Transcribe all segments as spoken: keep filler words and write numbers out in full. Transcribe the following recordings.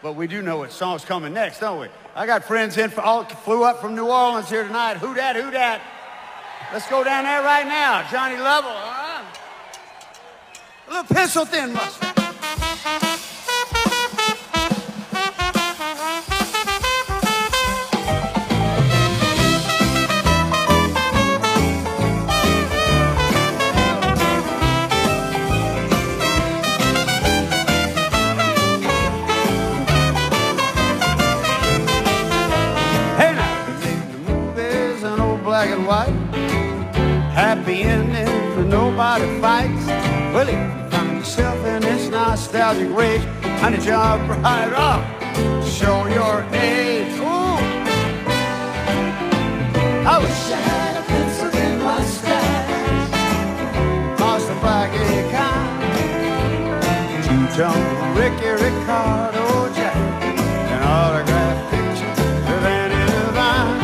but we do know what song's coming next, don't we? I got friends in, for, all flew up from New Orleans here tonight. Who dat, who dat? Let's go down there right now. Johnny Lovell, all right? A little pencil thin mustache. Black and white, happy ending, but nobody fights. Well, if you find yourself in this nostalgic rage, honey, jump right up, show your age. Ooh. I wish I had a pencil in my stash, Master Blackie kind, two-tone Ricky Ricardo jacket, an autographed picture of Annie Devine.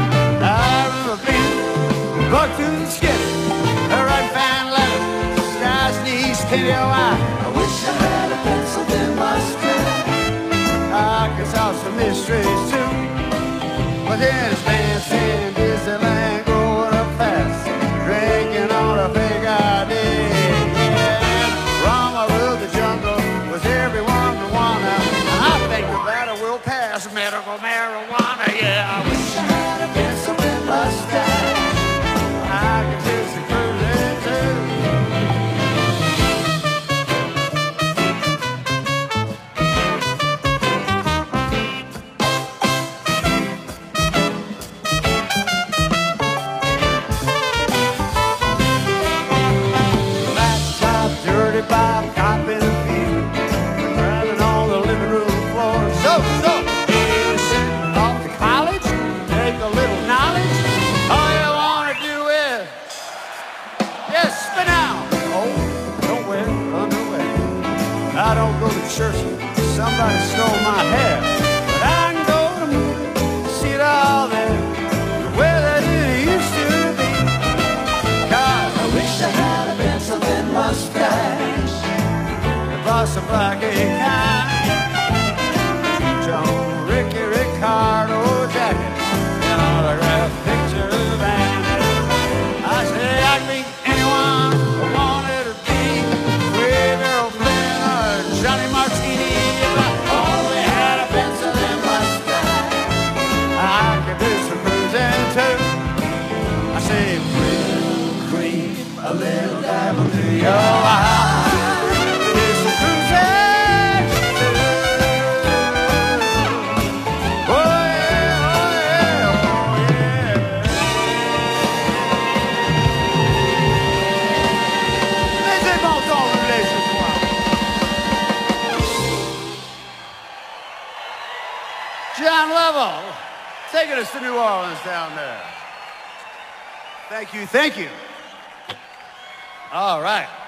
Buck through the skin, a right fine letter, sky's knees, can you eye? I wish I had a pencil in my strap. I could solve some mysteries too, but then it's fancy in Disneyland, growing up fast, drinking on a fake I D. Yeah, Rama ruled the jungle, was everyone to wanna, and I think Nevada will pass medical marijuana. Yeah, I wish I had a pencil in my stash. I can taste the cruising too. Laptop, dirty Bob, cop in a field, driving on the living room floor. So, so, you sitting off to college, take a little knowledge. All you wanna do is yes, spin out. Oh, don't wear underwear. I don't go to church. Somebody stole my hair. But I can go to movies, see it all there, the way that it used to be. God, I wish I had a pencil in my stash. The boss of Blackie kind. John Ricky Ricardo jacket. An autographed picture of Annie. I say I think anyone who wanted to be Ray Earl Flynn or Johnny Martini. If I only had a pencil in my stash, I could do some cruising too. I say cream, cream, a little dab of New York. Do some cruising too. Oh yeah, oh yeah, oh yeah. Les inventants de l'espoir. John Lovell, taking us to New Orleans down there. Thank you, thank you. All right.